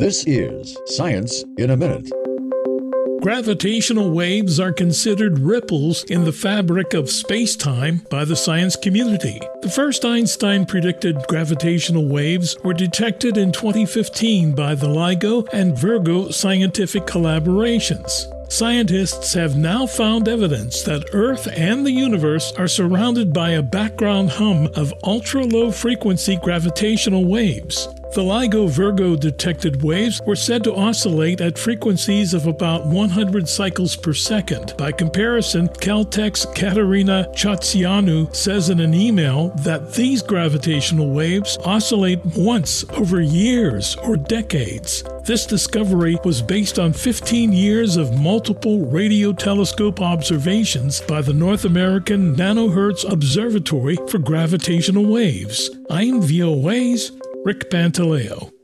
This is Science in a Minute. Gravitational waves are considered ripples in the fabric of space-time by the science community. The first Einstein-predicted gravitational waves were detected in 2015 by the LIGO and Virgo scientific collaborations. Scientists have now found evidence that Earth and the universe are surrounded by a background hum of ultra-low-frequency gravitational waves. The LIGO-Virgo detected waves were said to oscillate at frequencies of about 100 cycles per second. By comparison, Caltech's Katerina Chatsianu says in an email that these gravitational waves oscillate once over years or decades. This discovery was based on 15 years of multiple radio telescope observations by the North American Nanohertz Observatory for Gravitational Waves. I'm VOA's Rick Pantaleo.